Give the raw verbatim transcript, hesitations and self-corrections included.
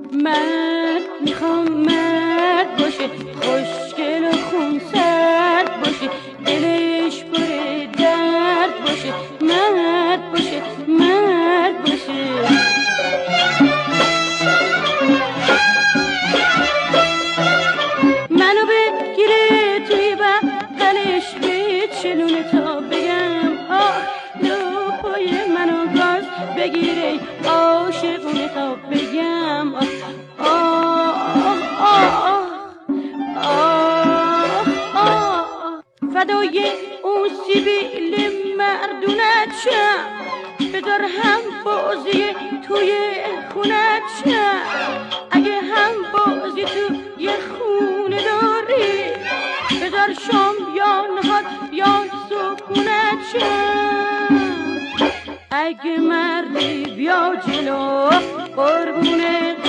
مرد میخوام مرد باشه، خوشگل و خونسرد باشه، دلش پر درد باشه، مرد باشه مرد باشه. منو بگیره توی بغلش بچلونه تا بگم آه، لپای منو گاز بگیره عاشقونه تا بگم آه آه آه آه آه. فدای اون سیبیل مردونت شم، بذار هم بازی توی خونت شم. اگه هم بازی توی خونه داری، بذار شام یا نهار یا سکونت شم. اگه مردی بیا جلو قربونه